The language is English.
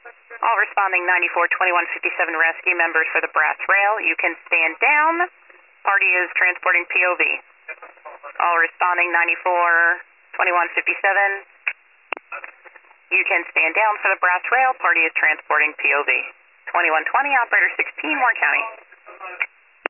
All responding 94-2157 rescue members for the brass rail. You can stand down. Party is transporting POV. All responding 94-2157. You can stand down for the brass rail. Party is transporting POV. 2120, operator 16, Warren County.